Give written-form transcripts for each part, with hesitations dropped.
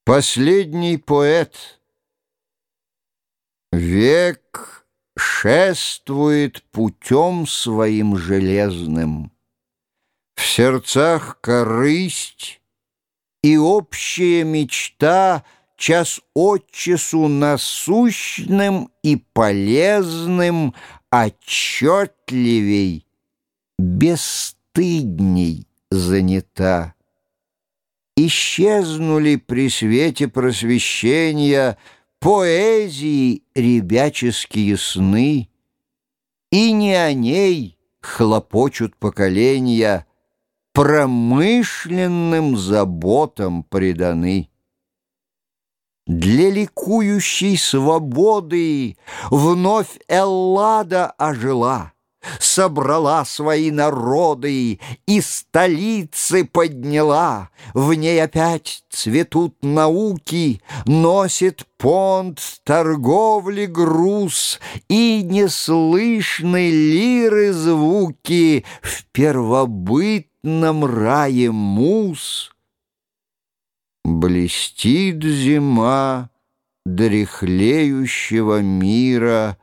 Последний поэт. Век шествует путем своим железным. В сердцах корысть и общая мечта час от часу насущным и полезным отчетливей, бесстыдней занята. Исчезнули при свете просвещения поэзии ребяческие сны, и не о ней хлопочут поколения, промышленным заботам преданы. Для ликующей свободы вновь Эллада ожила, собрала свои народы и столицы подняла. В ней опять цветут науки, носит понт торговли груз, и неслышны лиры звуки в первобытном рае муз. Блестит зима дряхлеющего мира,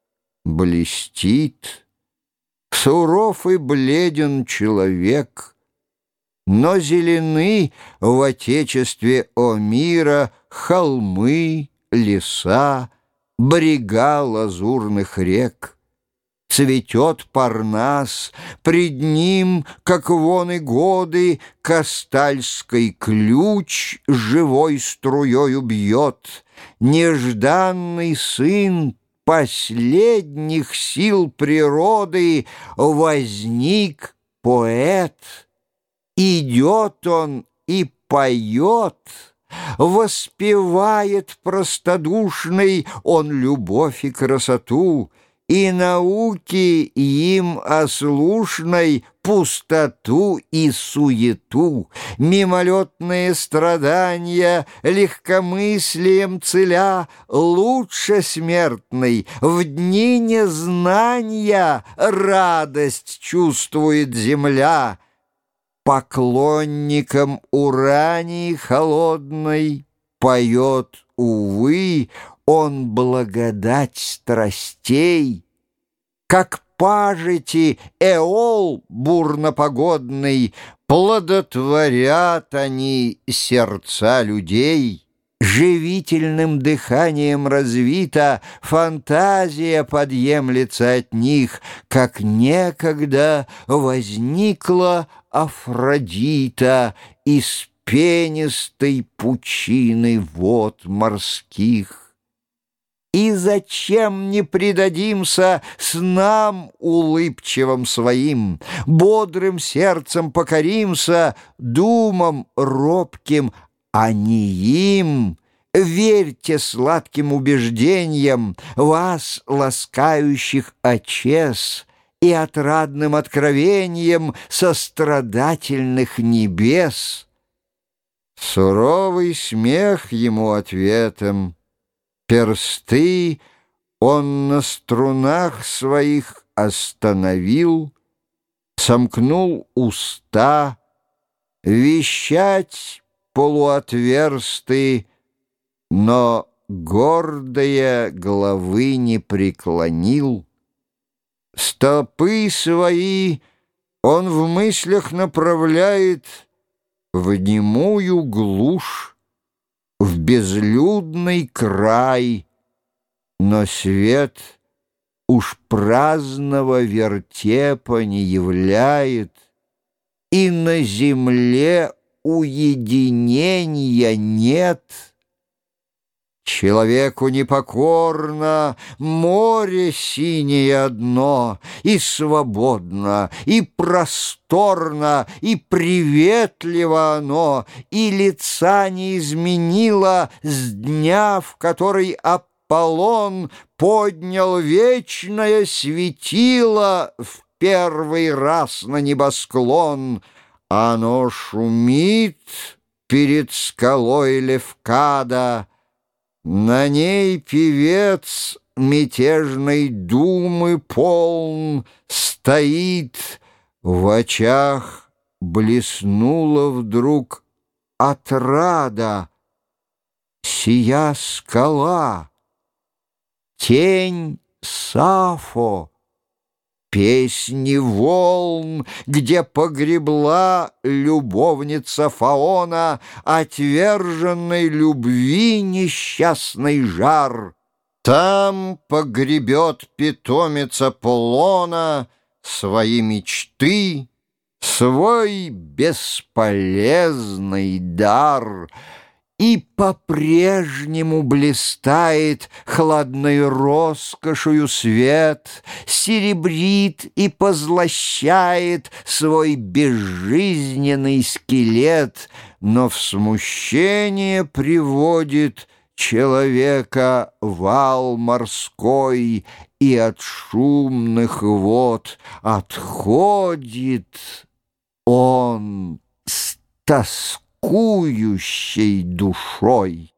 блестит. Суров и бледен человек, но зелены в отечестве о мира холмы, леса, брега лазурных рек. Цветет Парнас, пред ним, как вон и годы, Кастальский ключ живой струёю бьет. Нежданный сын последних сил природы возник поэт. Идет он и поет, воспевает простодушный он любовь и красоту, и науки им ослушной пустоту и суету, мимолетные страдания легкомыслием целя, лучше смертной в дни незнания радость чувствует земля. Поклонникам урании холодной поет, увы, он благодать страстей. Как пажити Эол бурнопогодный, плодотворят они сердца людей. Живительным дыханием развита фантазия подъемлется от них, как некогда возникла Афродита из пенистой пучины вод морских. И зачем не предадимся снам улыбчивым своим, бодрым сердцем покоримся думам робким, а не им? Верьте сладким убеждениям вас, ласкающих очес, и отрадным откровениям сострадательных небес. Суровый смех ему ответом, персты он на струнах своих остановил, сомкнул уста, вещать полуотверстый, но гордая головы не преклонил. Стопы свои он в мыслях направляет в немую глушь, в безлюдный край, но свет уж праздного вертепа не являет, и на земле уединения нет. Человеку непокорно море синее одно, и свободно, и просторно, и приветливо оно, и лица не изменило с дня, в который Аполлон поднял вечное светило в первый раз на небосклон. Оно шумит перед скалой Левкада, на ней певец мятежной думы полн стоит, в очах блеснула вдруг отрада. сия скала, тень Сафо, песни волн, где погребла любовница Фаона отверженной любви несчастный жар. Там погребет питомица Полона свои мечты, свой бесполезный дар. И по-прежнему блистает хладной роскошью свет, серебрит и позлощает свой безжизненный скелет, но в смущение приводит человека вал морской, и от шумных вод отходит он с тоской, тоскующей душой.